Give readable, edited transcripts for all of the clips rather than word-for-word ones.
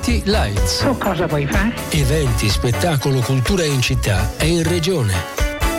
City Lights. Tu cosa vuoi fare? Eventi, spettacolo, cultura in città e in regione.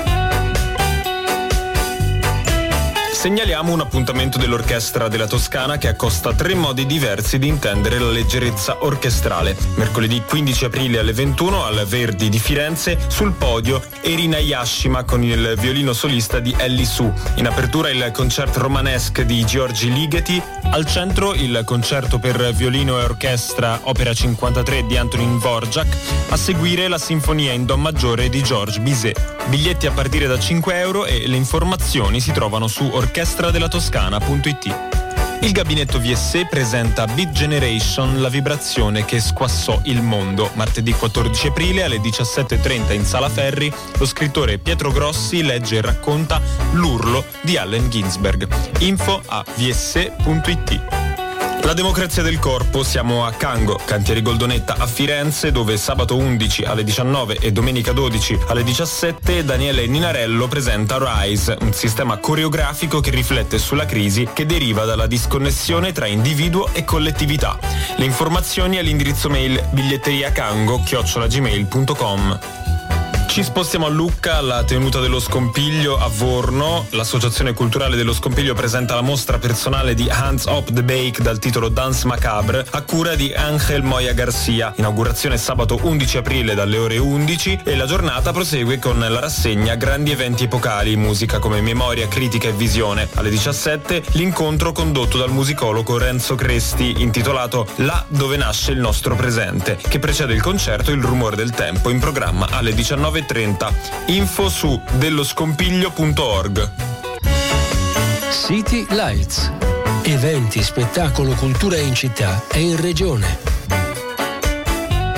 Segnaliamo un appuntamento dell'Orchestra della Toscana che accosta 3 modi diversi di intendere la leggerezza orchestrale. Mercoledì 15 aprile alle 21 al Verdi di Firenze, sul podio Erina Yashima con il violino solista di Ellie Su. In apertura il concerto romanesque di Giorgi Ligeti, al centro il concerto per violino e orchestra Opera 53 di Antonin Dvorak, a seguire la sinfonia in do maggiore di Georges Bizet. Biglietti a partire da €5 e le informazioni si trovano su orchestradelatoscana.it. Il gabinetto VSE presenta Beat Generation, la vibrazione che squassò il mondo. Martedì 14 aprile alle 17:30 in Sala Ferri, lo scrittore Pietro Grossi legge e racconta L'urlo di Allen Ginsberg. Info a vse.it. La democrazia del corpo, siamo a Cango, Cantieri Goldonetta a Firenze, dove sabato 11 alle 19 e domenica 12 alle 17 Daniele Ninarello presenta Rise, un sistema coreografico che riflette sulla crisi che deriva dalla disconnessione tra individuo e collettività. Le informazioni all'indirizzo mail biglietteriacango@gmail.com. Ci spostiamo a Lucca, alla tenuta dello Scompiglio a Vorno. L'Associazione Culturale dello Scompiglio presenta la mostra personale di Hands Up the Bake dal titolo Dance Macabre a cura di Angel Moya Garcia. Inaugurazione sabato 11 aprile dalle ore 11 e la giornata prosegue con la rassegna Grandi eventi epocali, musica come memoria, critica e visione. Alle 17 l'incontro condotto dal musicologo Renzo Cresti intitolato Là dove nasce il nostro presente, che precede il concerto Il rumore del tempo, in programma alle 19:30. Info su delloscompiglio.org. City Lights. Eventi, spettacolo, cultura in città e in regione.